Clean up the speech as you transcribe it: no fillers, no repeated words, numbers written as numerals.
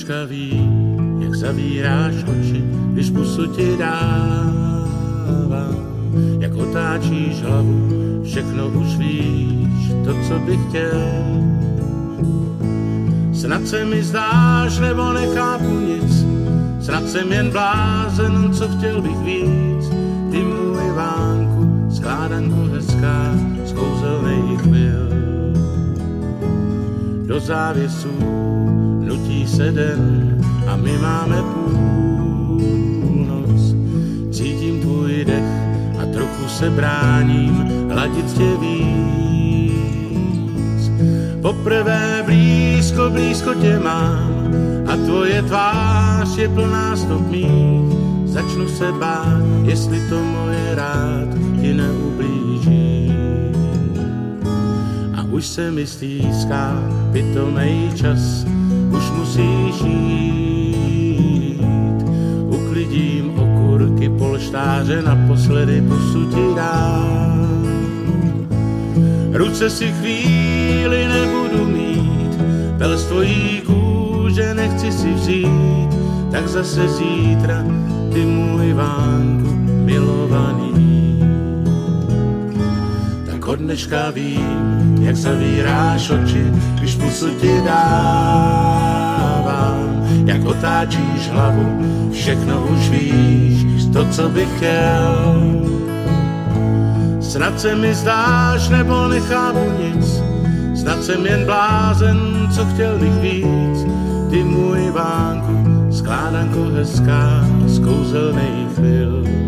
dneška ví, jak zavíráš oči, když pusu ti dávám. Jak otáčíš hlavu, všechno už víš, to, co bych chtěl. Snad se mi zdáš, nebo nechápu nic, snad jsem jen blázen, co chtěl bych víc. Ty můj Ivánku, skládanku hezká, z kouzelnej chvil. Do závěsů nutí se den a my máme půlnoc. Cítím tvůj dech a trochu se bráním hladit tě víc. Poprvé blízko, blízko tě mám a tvoje tvář je plná stop mých. Začnu se bát, jestli to moje rád ti neublíží. A už se mi stýská pitomej čas, už musíš jít. Uklidím okurky, polštáře, naposledy pusu ti dám. Ruce si chvíli nebudu mít, pel z tvojí kůže nechci si vzít, tak zase zítra, ty můj Ivánku milovaný. Tak od dneška vím, jak zavíráš oči, když pusu ti dávám. Jak otáčíš hlavu, všechno už víš, to, co bych chtěl. Snad se mi zdáš, nebo nechápu nic, snad jsem jen blázen, co chtěl bych víc. Ty můj Ivánku, skládanko hezká, z kouzelnej chvil.